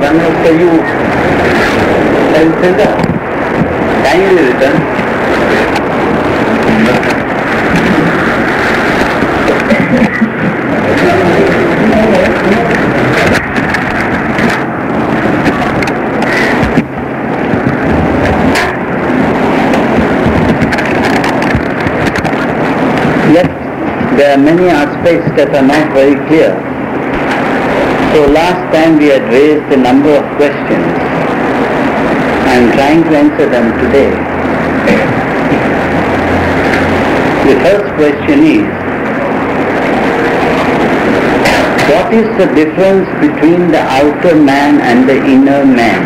One after you. Kindly return. Yet there are many aspects that are not very clear. So last time we had raised a number of questions. I am trying to answer them today. The first question is, what is the difference between the outer man and the inner man?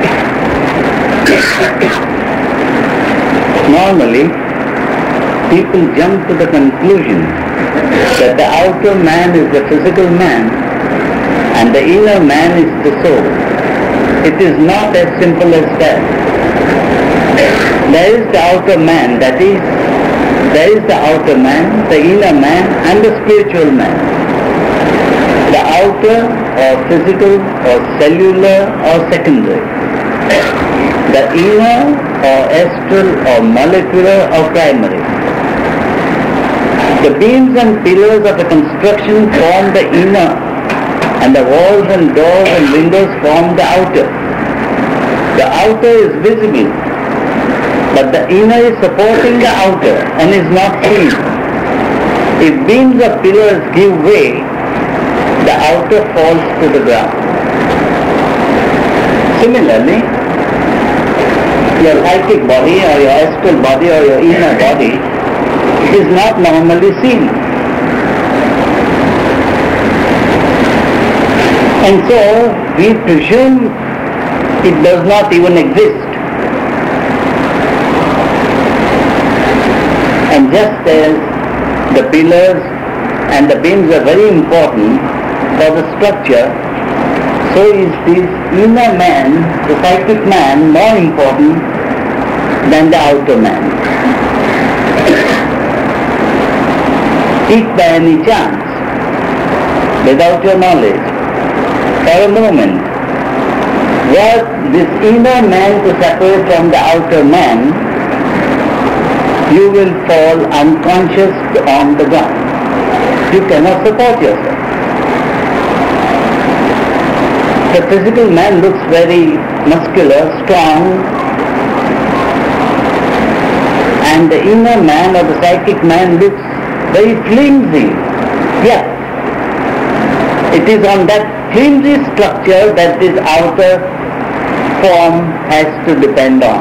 Normally, people jump to the conclusion that the outer man is the physical man and the inner man is the soul. It is not as simple as that. There is the outer man, that is, there is the outer man, the inner man and the spiritual man. The outer or physical or cellular or secondary. The inner or astral or molecular or primary. The beams and pillars of the construction form the inner, and the walls and doors and windows form the outer. The outer is visible, but the inner is supporting the outer and is not seen. If beams or pillars give way, the outer falls to the ground. Similarly, your psychic body or your astral body or your inner body is not normally seen. And so we presume it does not even exist. And just as the pillars and the beams are very important for the structure, so is this inner man, the psychic man, more important than the outer man. If by any chance, without your knowledge, for a moment, were this inner man to separate from the outer man, you will fall unconscious on the ground. You cannot support yourself. The physical man looks very muscular, strong, and the inner man or the psychic man looks very flimsy. Yeah, it is on that flimsy structure that this outer form has to depend on.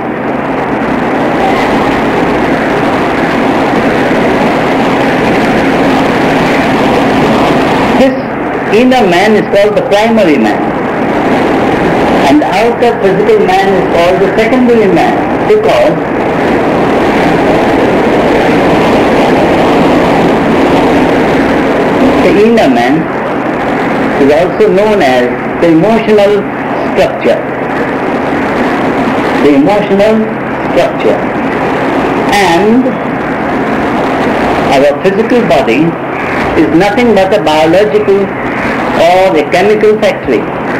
This inner man is called the primary man, and the outer physical man is called the secondary man, because the inner man is also known as the emotional structure. The emotional structure. And our physical body is nothing but a biological or a chemical factory.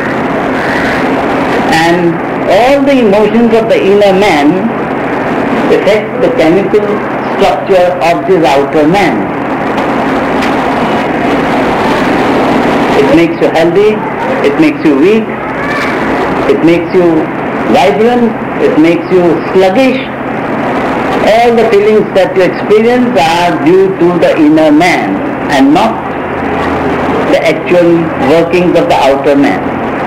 And all the emotions of the inner man affect the chemical structure of this outer man. It makes you healthy, it makes you weak, it makes you vibrant, it makes you sluggish. All the feelings that you experience are due to the inner man and not the actual workings of the outer man.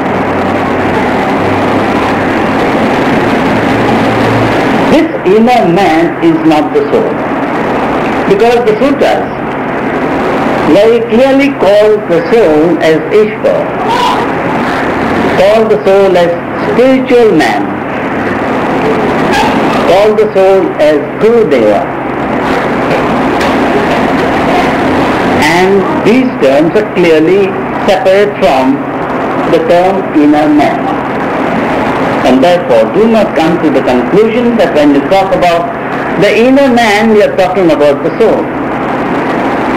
This inner man is not the soul, because the sutras very clearly call the soul as Ishvara, call the soul as spiritual man, call the soul as Gurudeva. And these terms are clearly separate from the term inner man. And therefore do not come to the conclusion that when you talk about the inner man, we are talking about the soul.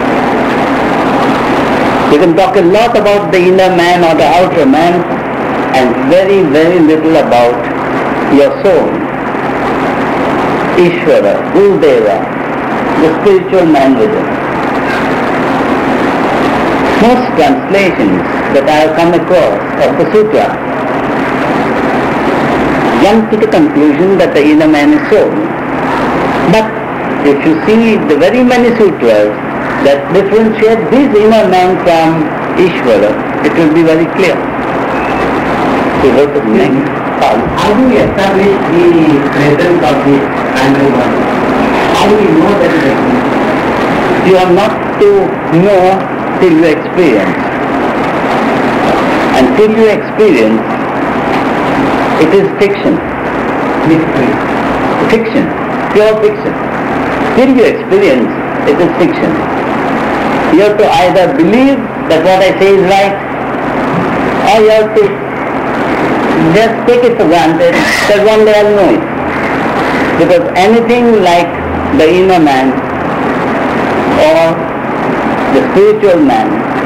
You can talk a lot about the inner man or the outer man, and very, very little about your soul. Ishvara, Gurudeva, the spiritual man within. Most translations that I have come across of the sutra jump to the conclusion that the inner man is soul. But if you see the very many sutras that differentiate this inner man from Ishvara, it will be very clear. So what is next? How do we establish the presence of the animal body? How do we know that it exists? You are not to know till you experience. Until you experience, it is fiction. Mystery. Fiction. Pure fiction. Till you experience, it is fiction. You have to either believe that what I say is right, or you have to just take it for granted that one day I'll know it. Because anything like the inner man or the spiritual man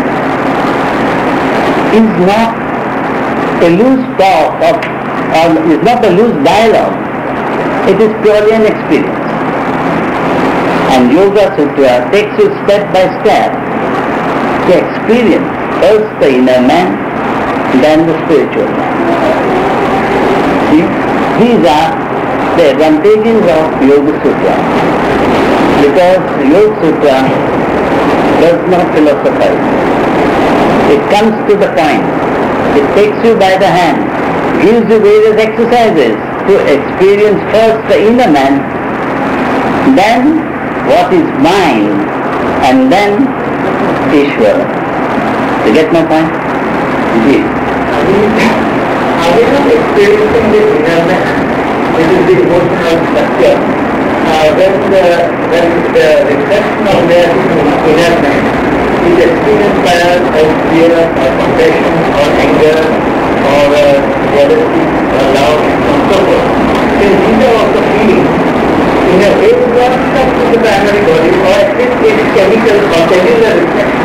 is not a loose talk or is not a loose dialogue. It is purely an experience. And Yoga Sutra takes you step by step to experience first the inner man, then the spiritual man. See? These are the advantages of Yoga Sutra. Because Yoga Sutra does not philosophize. It comes to the point. It takes you by the hand, gives you various exercises to experience first the inner man, then what is mine, and then Ishvara. You get my point? Yes. Are we not experiencing this inner man, which is the emotional structure, when the reflection of their inner man is experienced by us as fear or compassion or anger or jealousy or love and so forth. Then these are also feelings. In a way, they are stuck to the primary body, or at least its chemical or cellular reflection.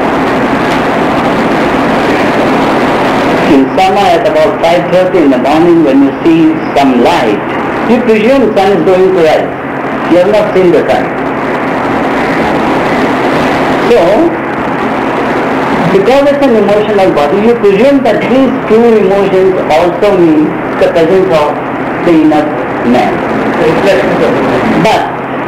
In summer at about 5:30 in the morning when you see some light, you presume sun is going to rise. You have not seen the sun. So, because it's an emotional body, you presume that these two emotions also mean the presence of the inner man. But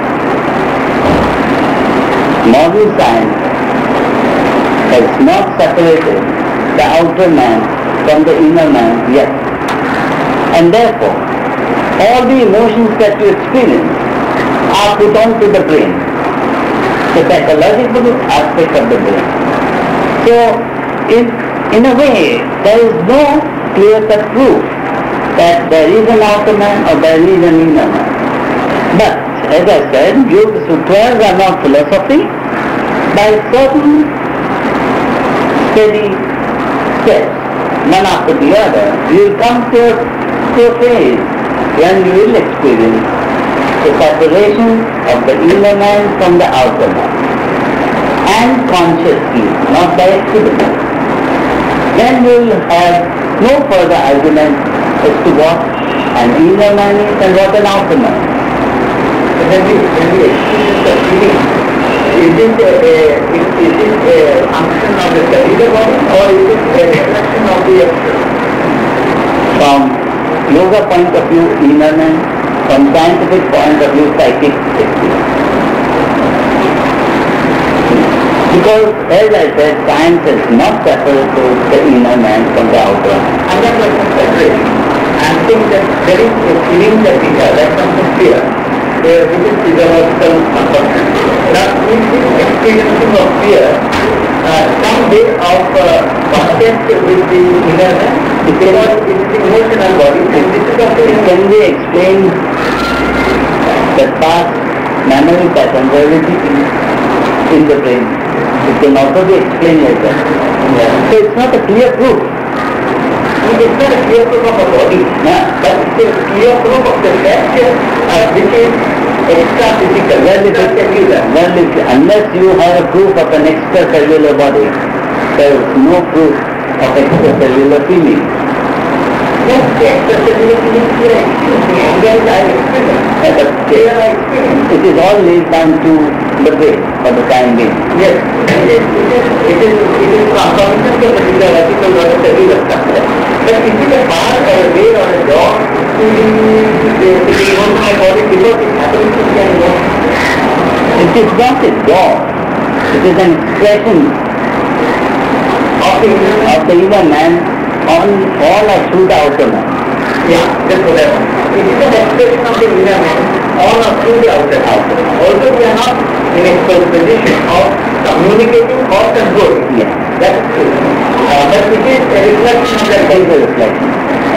modern science has not separated the outer man from the inner man yet. And therefore, all the emotions that you experience are put on to the brain, the psychological aspect of the brain. So, in a way, there is no clear-cut proof that there is an outer man or there is an inner man. But, as I said, Yoga Sutras are not philosophy. By certain steady steps, one after the other, you will come to a phase when you will experience the separation of the inner man from the outer man. And consciously, not by accident. Then you will have no further argument as to what an inner man is and what an outer man is. When we experience the feeling, is it a function of the cellular body or is it a reflection of the external? From yoga point of view, inner man, from scientific point of view, psychic experience. Because, as I said, science is not separated the inner man from the outer man. I'm not going to separate. I'm saying that there is a feeling that we have, that comes from fear. Which is physiological consumption. Now, in this experiencing of fear, some way of contact with the inner man, because it is the emotional body, and this is also Can we explain that past memory patterns, everything in the brain? It can also be explained like that. Yeah. So it's not a clear proof. It's not a clear proof of a body, but it's a clear proof of the fact which is extra-physical, extracellular. Unless you have a proof of an extracellular body, there is no proof of extracellular feeling. Yes, the accessibility is here. The angles I experience. But Here I experience. it is all laid down to the way for the time being. Yes, it is transformation के particular vertical or a cellular structure. But is it a bar or a way or a door? It is not my body because it happens to be a door. It is not a door. It is an expression of the inner man on or through the outer man. Yeah, just for that. It is an expression of the inner man on or through the outer. Also, we are not in a position of communicating cause and good. Yes. That's true. But it is a reflection of that. There is a reflection.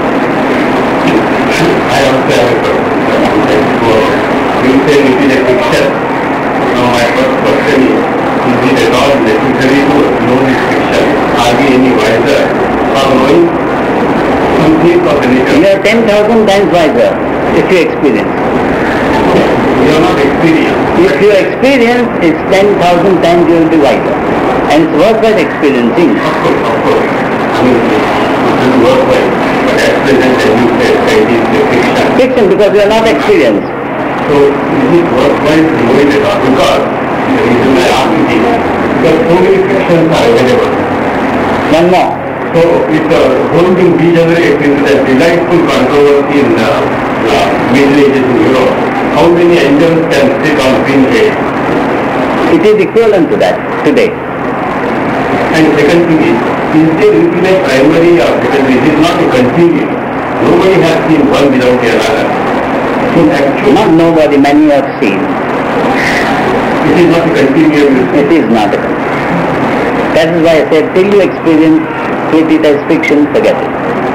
I also have a question. You say it is a fiction. Now my first question is it at all necessary to know this fiction? Are we any wiser for knowing something of the nature? You are 10,000 times wiser if you experience. We are not experienced. If you experience, it's 10,000 times you will be wiser. And it's worthwhile experiencing. Of course. I mean, it is worthwhile. But at present, as you said, it is a fiction. Fiction because you are not experienced. So is it worthwhile to know it at all? Because the reason I ask it is because so many fictions are available. One more. So if the whole thing degenerates into that delightful controversy in the Middle Ages in Europe, how many angels can sit on green hay? It is equivalent to that today. And second thing is there infinite primary or secondary? It is not a continuum. Nobody has seen one without the other. So actually, Not nobody, many have seen. it is not a continuum. It is not. That is why I said, till you experience, treat it as fiction, forget it.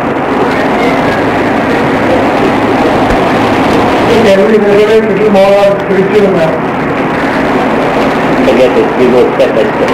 Can we elaborate a little more on spiritual matter? Forget it. We go step by step.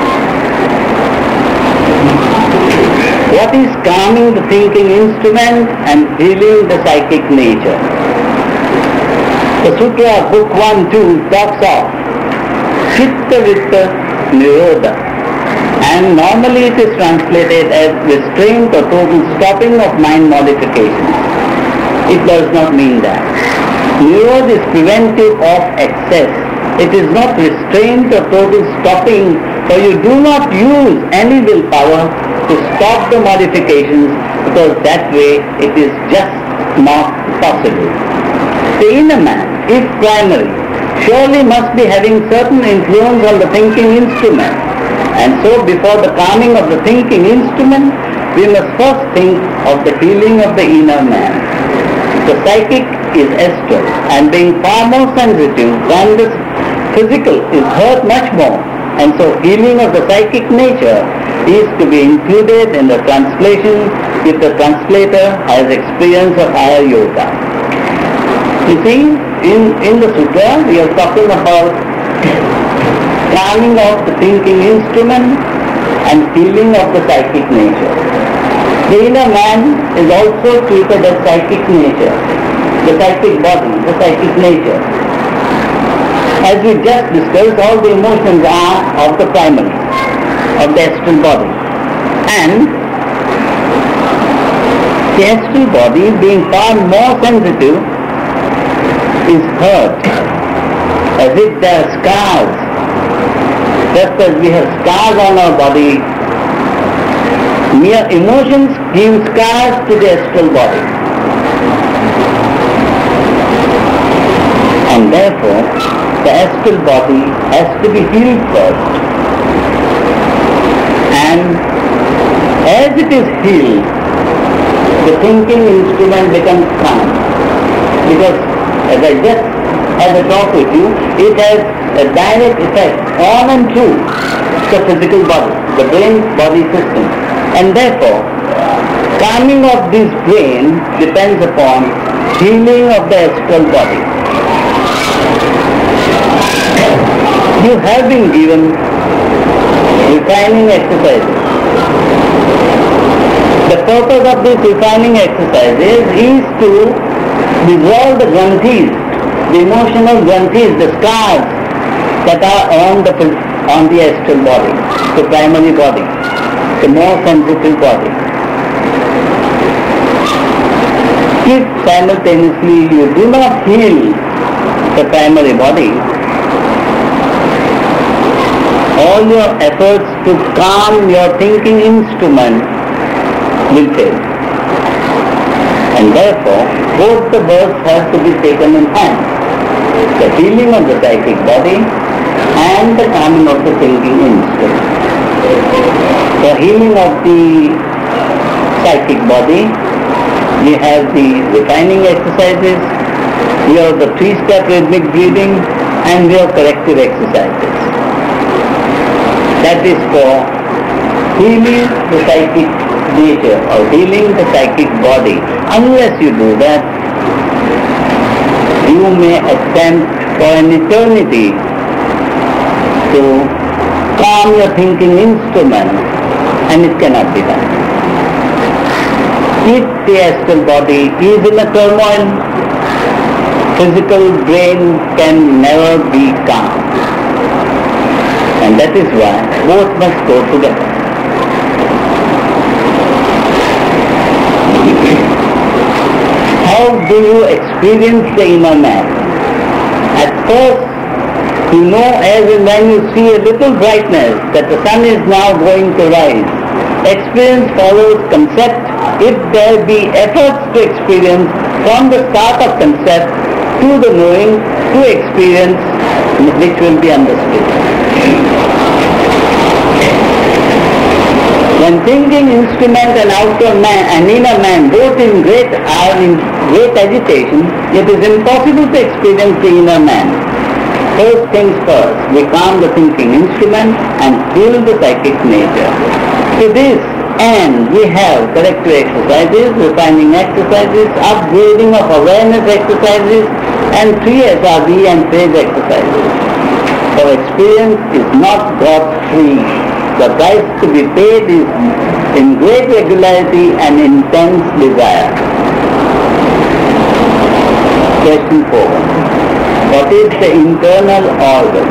What is calming the thinking instrument and healing the psychic nature? The Sutra, Book 1-2 talks of Chitta Vitta Nirodha, and normally it is translated as restraint or total stopping of mind modifications. It does not mean that. Nirodha is preventive of excess. It is not restraint or total stopping, for you do not use any willpower to stop the modifications, because that way it is just not possible. The inner man, if primary, surely must be having certain influence on the thinking instrument. And so before the calming of the thinking instrument, we must first think of the healing of the inner man. The psychic is astral, and being far more sensitive than the physical is hurt much more. And so healing of the psychic nature is to be included in the translation if the translator has experience of higher yoga. You see, in the sutra we are talking about calming of the thinking instrument and healing of the psychic nature. The inner man is also treated as psychic nature, the psychic body, the psychic nature. As we just discussed, all the emotions are of the primary, of the astral body. And the astral body, being far more sensitive, is hurt, as if there are scars. Just as we have scars on our body, mere emotions give scars to the astral body. And therefore, the astral body has to be healed first. And as it is healed, the thinking instrument becomes calm. Because as I just had a talk with you, it has a direct effect on and through the physical body, the brain-body system. And therefore, calming of this brain depends upon healing of the astral body. You have been given refining exercises. The purpose of these refining exercises is to dissolve the granthis, the emotional granthis, the scars that are on the astral body, the primary body, the more sensitive body. If simultaneously you do not heal the primary body, all your efforts to calm your thinking instrument will fail. And therefore, both the birds have to be taken in hand. The healing of the psychic body and the calming of the thinking instrument. The healing of the psychic body, we have the refining exercises, we have the 3-step rhythmic breathing, and we have corrective exercises. That is for healing the psychic nature or healing the psychic body. Unless you do that, you may attempt for an eternity to calm your thinking instrument, and it cannot be done. If the astral body is in a turmoil, physical brain can never be calm. And that is why both must go together. How do you experience the inner man? At first, you know as and when you see a little brightness that the sun is now going to rise. Experience follows concept. If there be efforts to experience from the start of concept to the knowing to experience which will be understood. When thinking instrument and outer man and inner man both are in great agitation, it is impossible to experience the inner man. First things first, we calm the thinking instrument and heal the psychic nature. To this end, we have corrective exercises, refining exercises, upgrading of awareness exercises, and 3 SRV and phase exercises. Our experience is not got free. The price to be paid is in great regularity and intense desire. Question 4. What is the internal organ?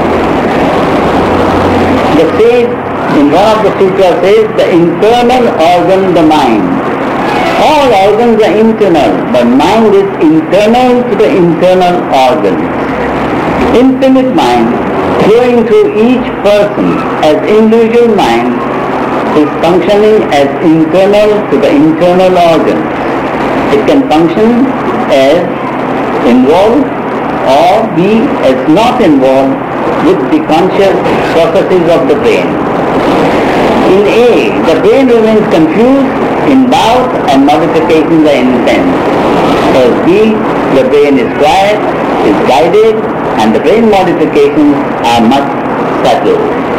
The sage in one of the sutras says the internal organ, the mind. All organs are internal, but mind is internal to the internal organs. Infinite mind flowing through each person as individual mind is functioning as internal to the internal organs. It can function as involved or be as not involved with the conscious processes of the brain. In A, the brain remains confused, in doubt, and modifications are intense. As B, the brain is quiet, is guided, and the brain modifications are much subtle.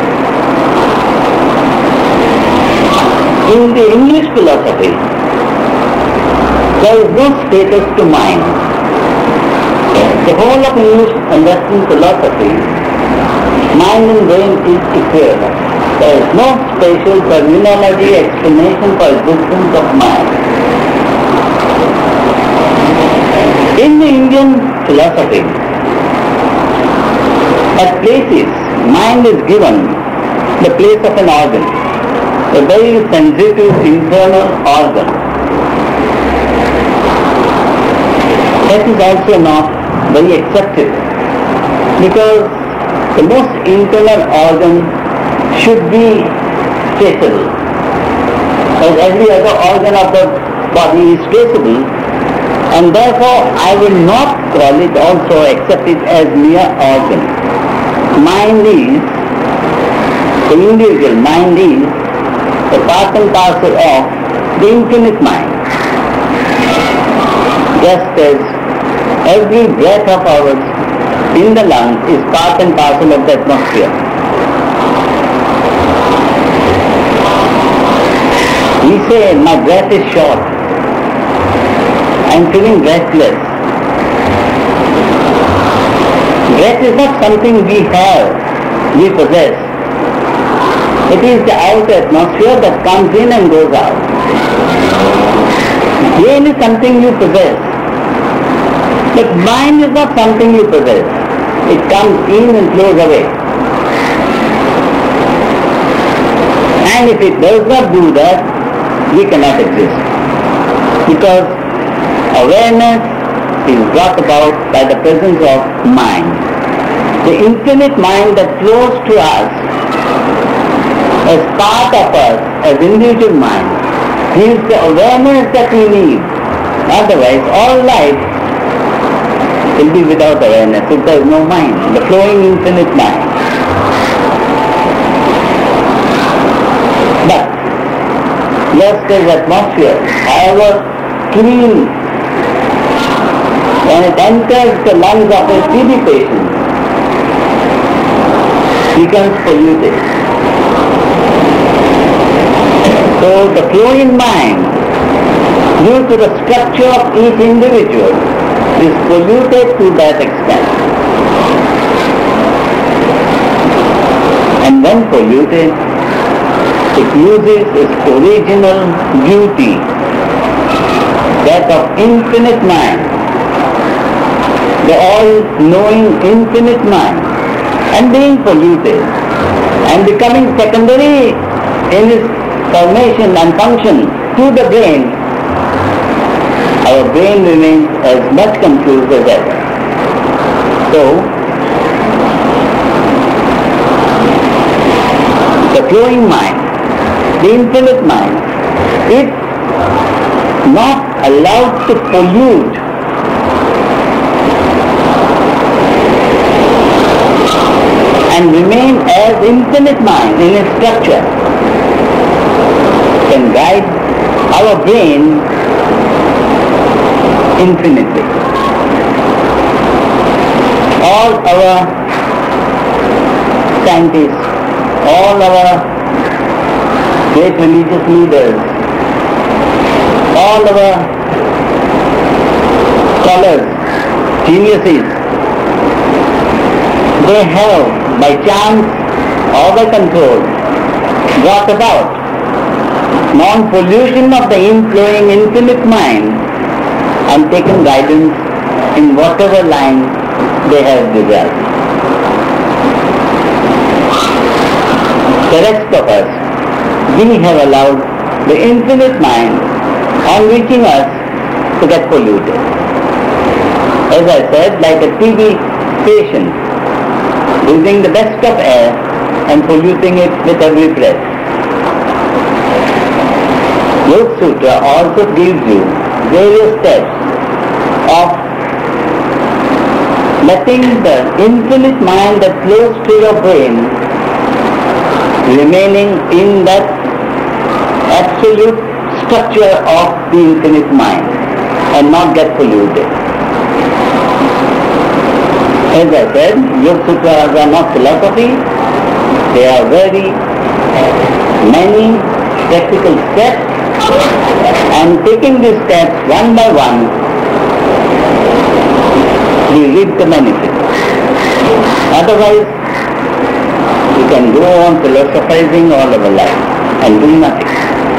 In the English philosophy, there is no status to mind. The whole of English and Western philosophy, mind and brain is equivalent. There is no spatial terminology explanation for existence of mind. In the Indian philosophy, at places, mind is given the place of an organ, a very sensitive internal organ. That is also not very accepted, because the most internal organ should be traceable. As every other organ of the body is traceable, and therefore I will not call it also, accept it as mere organ. Mind is, the individual mind is a part and parcel of the infinite mind. Just as every breath of ours in the lungs is part and parcel of the atmosphere. We say, my breath is short, I am feeling breathless. Breath is not something we have, we possess. It is the outer atmosphere that comes in and goes out. Brain is something you possess. But mind is not something you possess. It comes in and flows away. And if it does not do that, we cannot exist. Because awareness is brought about by the presence of mind. The infinite mind that flows to us as part of us, as individual mind, gives the awareness that we need. Otherwise, all life will be without awareness if there is no mind, the flowing infinite mind. But yesterday's atmosphere, however clean, when it enters the lungs of a TB patient, becomes polluted. So the flowing mind, due to the structure of each individual, is polluted to that extent. And when polluted, it loses its original beauty, that of infinite mind, the all-knowing infinite mind, and being polluted and becoming secondary in its formation and function to the brain, our brain remains as much confused as ever. So, the flowing mind, the infinite mind, if not allowed to pollute, and remain as infinite mind in its structure, can guide our brain infinitely. All our scientists, all our great religious leaders, all our scholars, geniuses, they have by chance or by control brought about non-pollution of the inflowing infinite mind and taken guidance in whatever line they have desired. The rest of us, we have allowed the infinite mind on reaching us to get polluted. As I said, like a TB patient, breathing the best of air and polluting it with every breath. Yoga Sutra also gives you various steps of letting the infinite mind that flows to your brain remaining in that absolute structure of the infinite mind and not get polluted. As I said, Yoga Sutras are not philosophy, they are very many practical steps, and taking these steps one by one, we reap the benefit. Otherwise, we can go on philosophizing all our life and do nothing.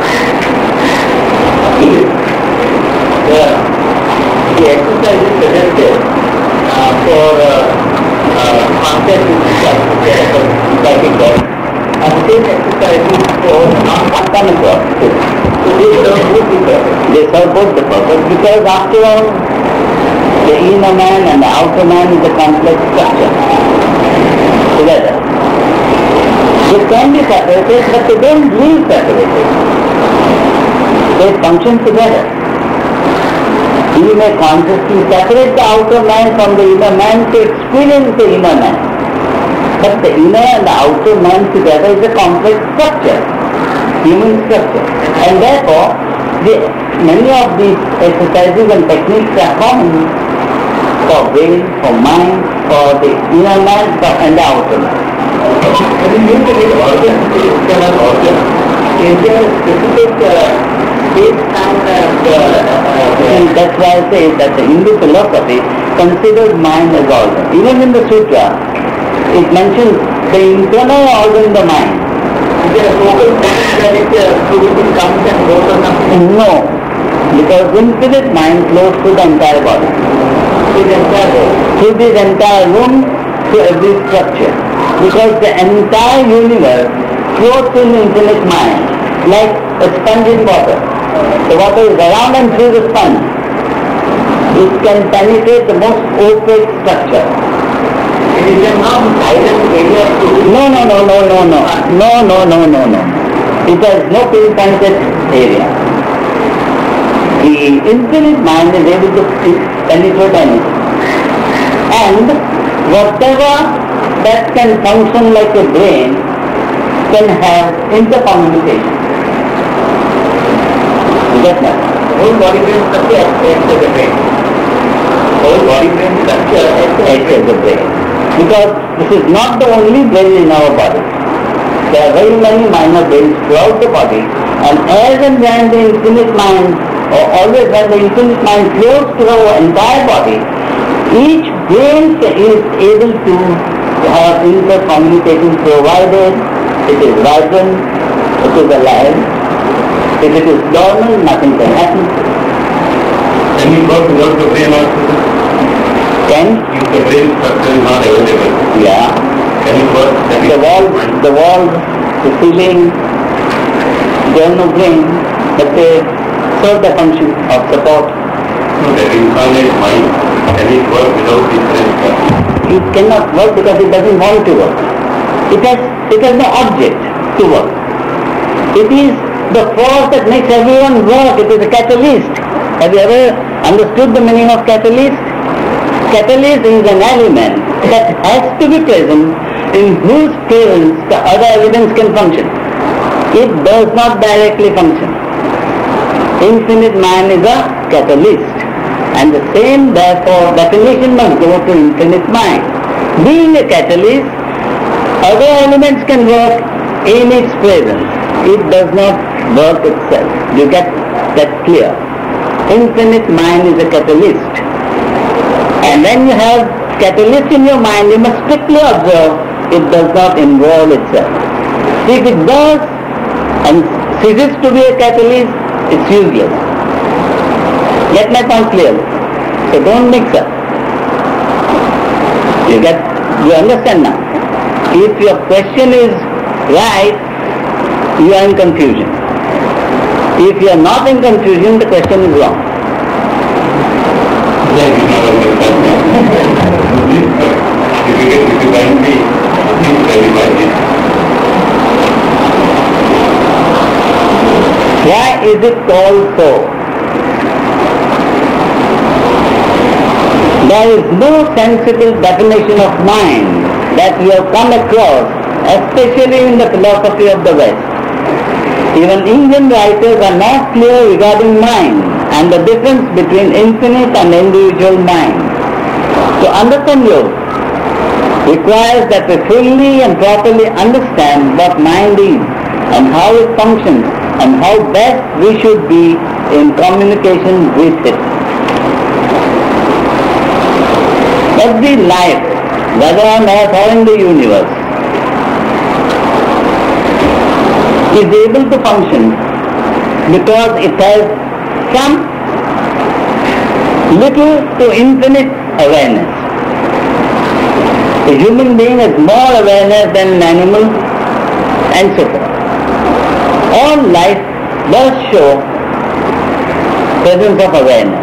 The exercise is suggested for concept psychic God, and the same exercise is for non-contaminant God. So they serve both the purpose. They serve both the purpose because after all, the inner man and the outer man is a complex structure together. They can be separated, but they don't live separated. They function together. You may consciously separate the outer man from the inner man to experience the inner man. But the inner and the outer man together is a complex structure, human structure. And therefore, many of these exercises and techniques are common for brain, for mind, for the inner man and the outer man. When you use the word organ, external organ, is there a specific that's why I say that the Hindu philosophy considers mind as organ. Even in the sutra, it mentions the internal organ, the mind. Is there a focus that it comes and goes or something? No, because infinite mind flows through the entire body. Through this entire room, to every structure. Because the entire universe flows in infinite mind, like a sponge in water. The water is around and through the sponge. It can penetrate the most opaque structure. It is a non-silent area to No. It has no pinpointed area. The infinite mind is able to penetrate anything. And whatever that can function like a brain can have intercommunication. You get that? whole body brain structure acts as a brain. Whole body brain structure Acts as a brain. Because this is not the only brain in our body. There are very many minor brains throughout the body, and as and when the infinite mind, or always when the infinite mind flows through our entire body, each brain is able to have intercommunication provided it is vibrant, it is alive. If it is dormant, nothing can happen. Can you work without the brain also? Can? If the brain structure is not available, Yeah. can it work? The walls, the ceiling, there is no brain, but they serve the function of support. No, the incarnate mind, can it work without this brain structure? It cannot work because it doesn't want to work. It has no object to work. It is the force that makes everyone work. It is a catalyst. Have you ever understood the meaning of catalyst? Catalyst is an element that has to be present, in whose presence the other elements can function. It does not directly function. Infinite mind is a catalyst, and the same therefore definition must go to infinite mind. Being a catalyst, other elements can work in its presence. It does not work itself. You get that clear? Infinite mind is a catalyst. And when you have catalyst in your mind, you must strictly observe it does not involve itself. If it does and ceases to be a catalyst, it's useless. Get my point clearly. So don't mix up. You understand now? If your question is right, you are in confusion. If you are not in confusion, the question is wrong. If you kindly please clarify this. Why is it called so? There is no sensible definition of mind that we have come across, especially in the philosophy of the West. Even Indian writers are not clear regarding mind and the difference between infinite and individual mind. To understand yoga requires that we fully and properly understand what mind is and how it functions and how best we should be in communication with it. Every life, whether on earth or in the universe, is able to function because it has some little to infinite awareness. A human being has more awareness than an animal, and so forth. All life does show presence of awareness.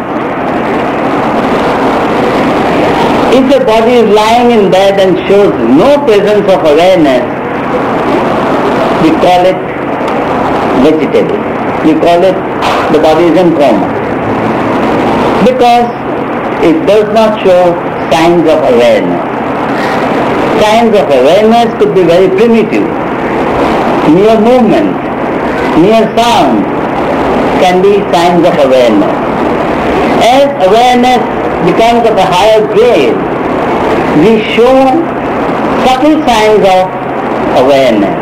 If the body is lying in bed and shows no presence of awareness, we call it vegetable. We call it the body is in coma. Because it does not show signs of awareness. Signs of awareness could be very primitive. Mere movement, mere sound can be signs of awareness. As awareness becomes of a higher grade, we show subtle signs of awareness.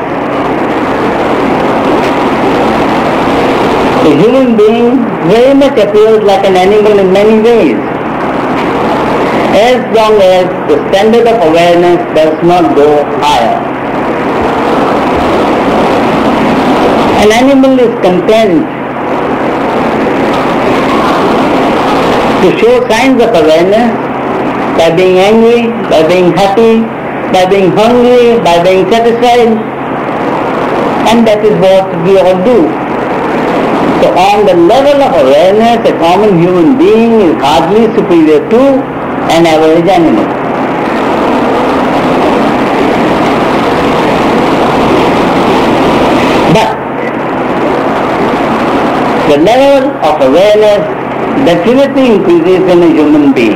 A human being very much appears like an animal in many ways, as long as the standard of awareness does not go higher. An animal is content to show signs of awareness by being angry, by being happy, by being hungry, by being satisfied, and that is what we all do. So on the level of awareness, a common human being is hardly superior to an average animal. But the level of awareness definitely increases in a human being.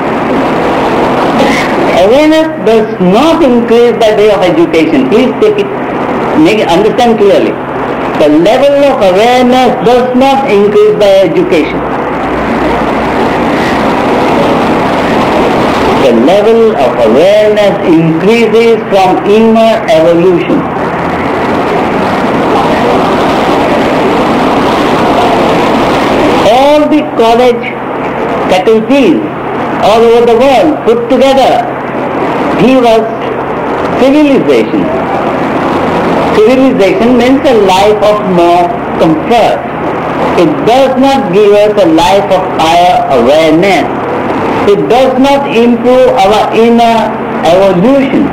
Awareness does not increase by way of education. Please understand clearly. The level of awareness does not increase by education. The level of awareness increases from inner evolution. All the college faculties all over the world put together give us civilization. Civilization means a life of more comfort. It does not give us a life of higher awareness. It does not improve our inner evolution.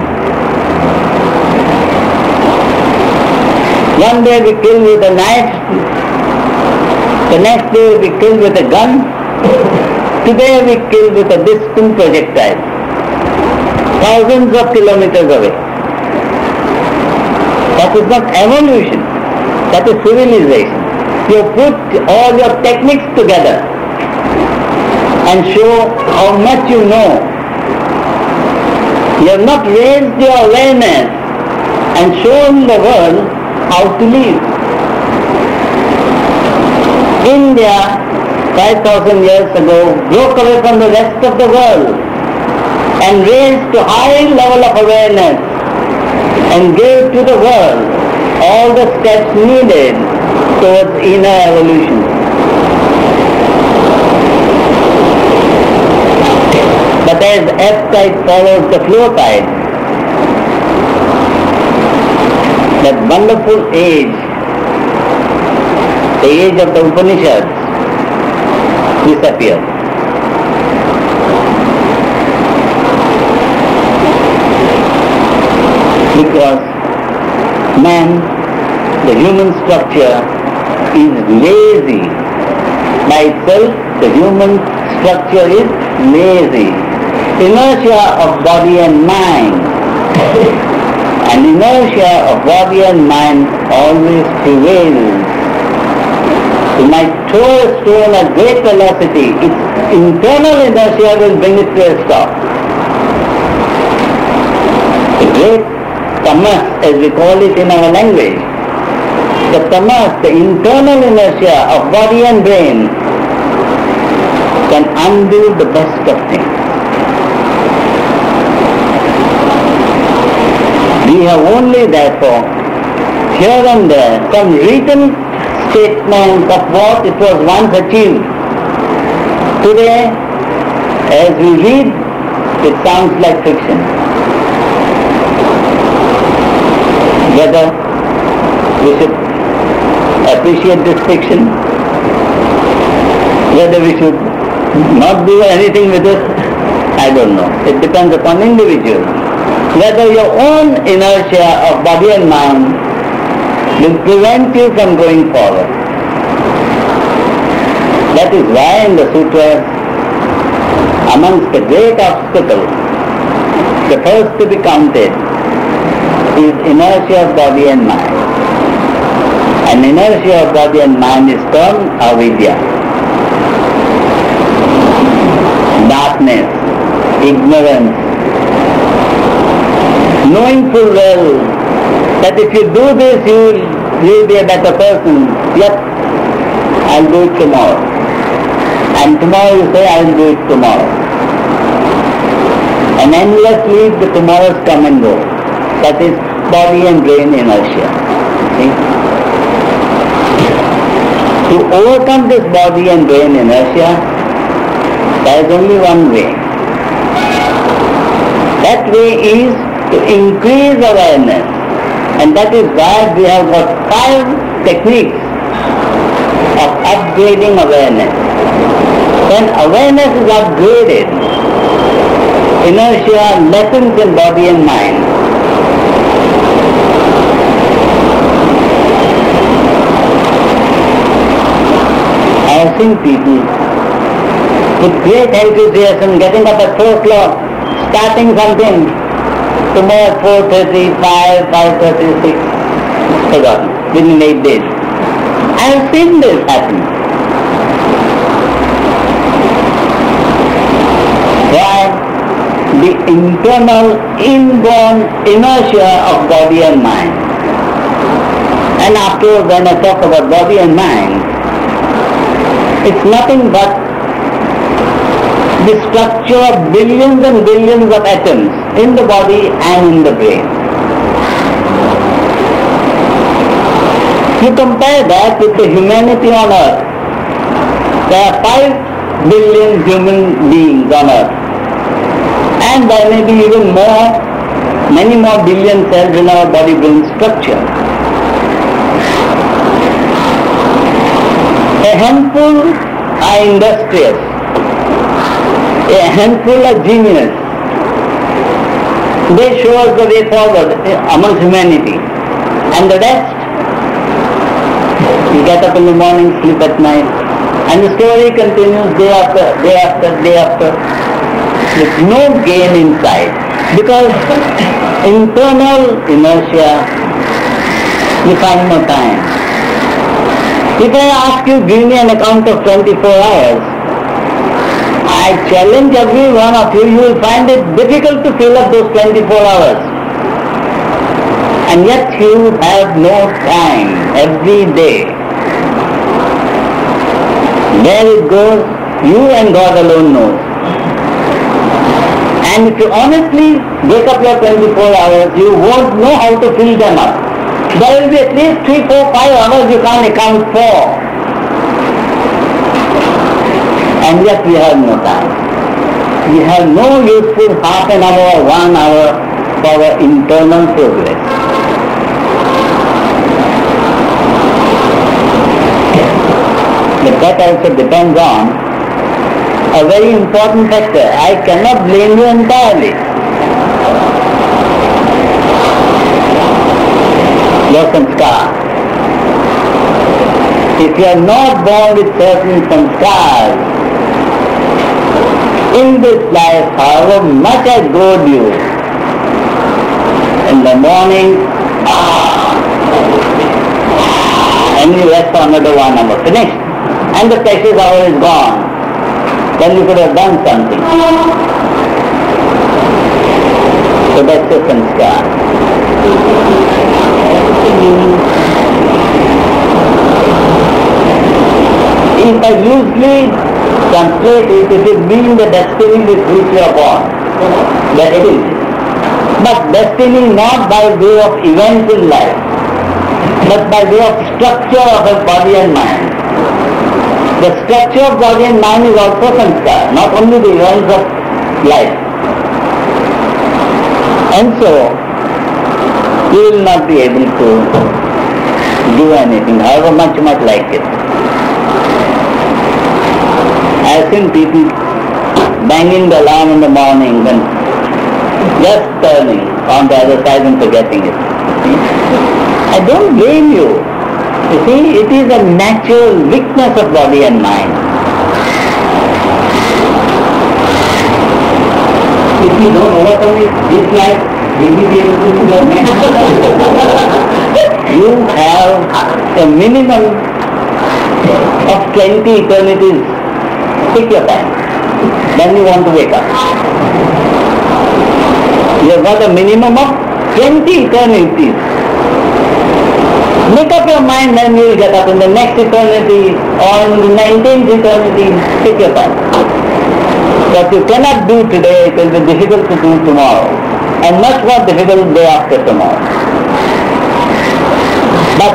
One day we kill with a knife, the next day we kill with a gun, today we kill with a distant projectile, thousands of kilometers away. That is not evolution, that is civilization. You put all your techniques together and show how much you know. You have not raised your awareness and shown the world how to live. India, 5,000 years ago, broke away from the rest of the world and raised to high level of awareness and gave to the world all the steps needed towards inner evolution. But as ebb tide follows the flow tide, that wonderful age, the age of the Upanishads, disappears. Because man, the human structure is lazy. By itself, the human structure is lazy. Inertia of body and mind. And inertia of body and mind always prevails. You might throw a stone at great velocity, its internal inertia will bring it to a stop. The great tamas, as we call it in our language, the tamas, the internal inertia of body and brain, can undo the best of things. We have only therefore here and there some written statements of what it was once achieved. Today, as we read, it sounds like fiction. Whether we should appreciate this fiction, whether we should not do anything with it, I don't know. It depends upon individuals. Whether your own inertia of body and mind will prevent you from going forward. That is why in the sutras, amongst the great obstacles, the first to be counted is inertia of body and mind. And inertia of body and mind is termed avidya. Darkness, ignorance, knowing full well that if you do this, you will be a better person. Yep, I'll do it tomorrow. And tomorrow you say, I'll do it tomorrow. And endlessly the tomorrows come and go. That is body and brain inertia. See? To overcome this body and brain inertia, there is only one way. That way is to increase awareness. And that is why we have got 5 techniques of upgrading awareness. When awareness is upgraded, inertia lessens in body and mind. have seen people with great enthusiasm getting up at 4 o'clock, starting something, tomorrow at 4:30, 5:36, forgotten, within 8 days. I have seen this happen. Why? The internal inborn inertia of body and mind. And afterwards, when I talk about body and mind, it's nothing but the structure of billions and billions of atoms in the body and in the brain. You compare that with the humanity on earth. There are 5 billion human beings on earth. And there may be even more, many more billion cells in our body-brain structure. A handful are industrious. A handful are genius. They show us the way forward amongst humanity. And the rest, you get up in the morning, sleep at night, and the story continues day after day after day after, with no gain inside. Because internal inertia, you find no time. If I ask you, give me an account of 24 hours, I challenge every one of you, you will find it difficult to fill up those 24 hours. And yet you have no time every day. Where it goes, you and God alone knows. And if you honestly wake up your 24 hours, you won't know how to fill them up. There will be at least 3, 4, 5 hours you can't account for. And yet we have no time. We have no useful half an hour or 1 hour for our internal progress. But that also depends on a very important factor. I cannot blame you entirely. Your sanskar. If you are not born with certain sanskars, in this life, however much I goad you, in the morning, and you rest for another 1 hour, finished. And the precious hour is gone. Then you could have done something. So that's the sanskar. If I loosely translate it, it will mean the destiny with which you are born. That it is. But destiny not by way of events in life, but by way of structure of a body and mind. The structure of body and mind is also sanskar, not only the events of life. And so, you will not be able to do anything, however much you might like it. I have seen people banging the alarm in the morning and just turning on the other side and forgetting it. I don't blame you. You see, it is a natural weakness of body and mind. If you don't overcome it this life, will you be able to do the next? You have a minimum of 20 eternities. Take your time. Then you want to wake up. You have got a minimum of 20 eternities. Make up your mind, then you will get up in the next eternity or in the 19th eternity. Take your time. What you cannot do today, it will be difficult to do tomorrow, and much more difficult day after tomorrow. But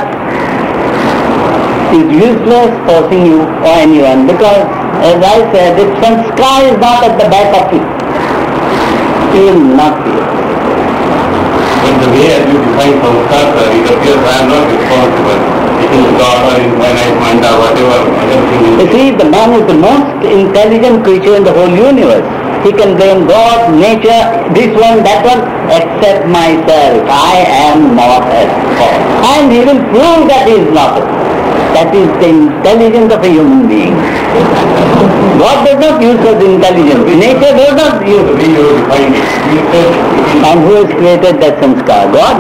it's useless forcing you or anyone, because, as I said, if sanskar is not at the back of it, you will not feel it. But the way as you define sanskar, sir, it appears I am not responsible. It is God or infinite mind or whatever other thing is. You see, the man is the most intelligent creature in the whole universe. He can blame God, nature, this one, that one, except myself. I am not at fault. And he will prove that he is not. That is the intelligence of a human being. God does not use such intelligence. Nature does not use. The way you define it, you said it is And who has created that sanskar? God.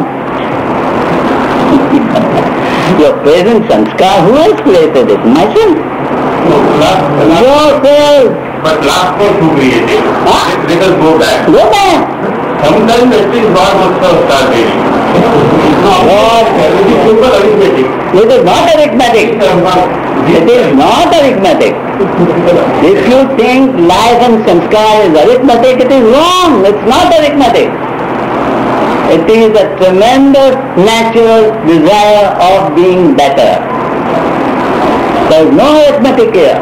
Your present sanskar, who has created it? Myself. Yourself. But last was who created. Huh? Let us go back. Go back. Sometimes at least God must have started. God. It is simple arithmetic. It is not arithmetic. It is not arithmetic. If you think life and sanskar is arithmetic, it is wrong. It's not arithmetic. It is a tremendous natural desire of being better. There is no arithmetic here.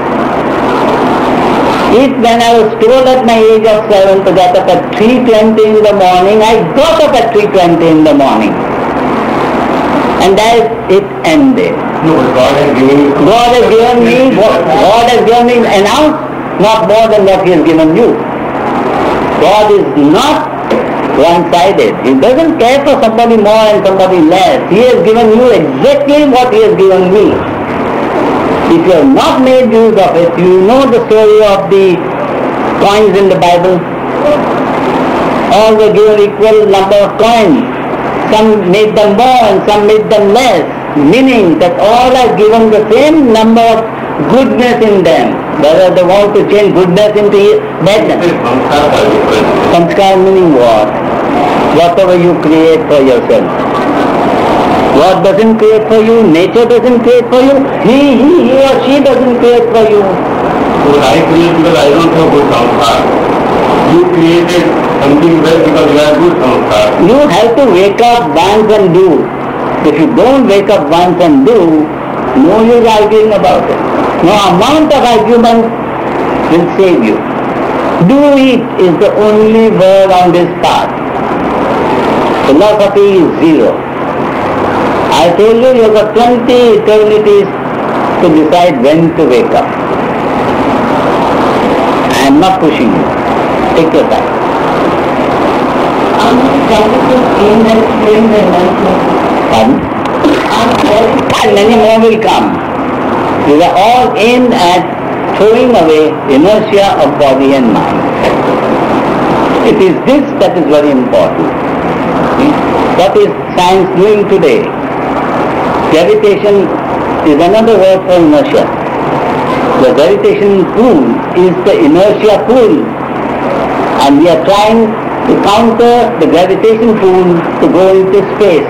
If when I was told at my age of 7 to get up at 3:20 in the morning, I got up at 3:20 in the morning. And that it ended. No, but God has given you. God has given me, God has given me an ounce, not more than what He has given you. God is not one-sided. He doesn't care for somebody more and somebody less. He has given you exactly what He has given me. If you have not made use of it, you know the story of the coins in the Bible. All were given equal number of coins. Some made them more and some made them less, meaning that all are given the same number of goodness in them. Whether they want to change goodness into badness. Sanskar meaning what? Whatever you create for yourself. God doesn't create for you, nature doesn't create for you, he or she doesn't create for you. What I create because I don't have good samskar. You created something well because you have good samskar. You have to wake up once and do. If you don't wake up once and do, no use arguing about it. No amount of argument will save you. Do it is the only word on this path. Philosophy is zero. I told you, you have got 20 eternities to decide when to wake up. I am not pushing you. Take your time. Pardon? And many more will come. These are all aimed at throwing away inertia of body and mind. It is this that is very important. What is science doing today? Gravitation is another word for inertia. The gravitation pull is the inertia pull, and we are trying to counter the gravitation pull to go into space.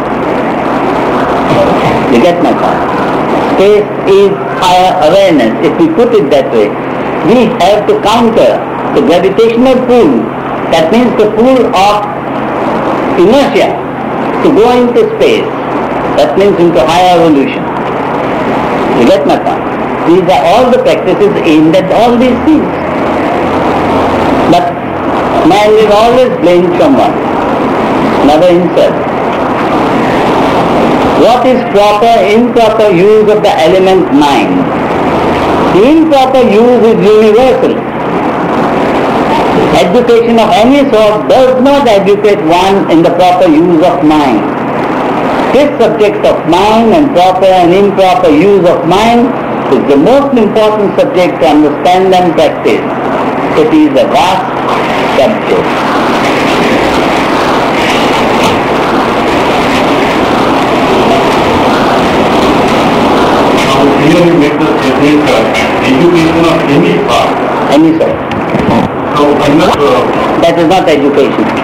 You get my point? Space is higher awareness. If we put it that way, we have to counter the gravitational pull. That means the pull of inertia to go into space. That means into higher evolution. You get my point? These are all the practices aimed at all these things. But man will always blame someone, never himself. What is proper, improper use of the element mind? The improper use is universal. Education of any sort does not educate one in the proper use of mind. This subject of mind and proper and improper use of mind is the most important subject to understand and practice. It is a vast subject. Now here you make the statement education of any part. Any sort. So That is not education.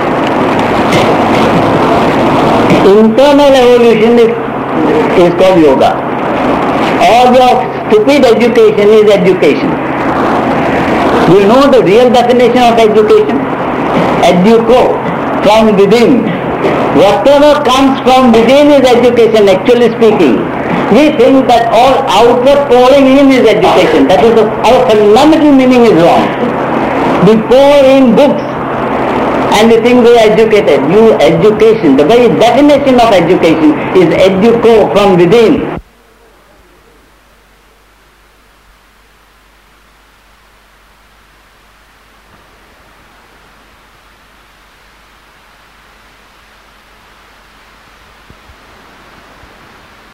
Internal evolution is called yoga. All your stupid education is education. You know the real definition of education? Educo, from within. Whatever comes from within is education, actually speaking. We think that all outward pouring in is education. That is, our fundamental meaning is wrong. We pour in books and we think we are educated. Education, the very definition of education is educo, from within.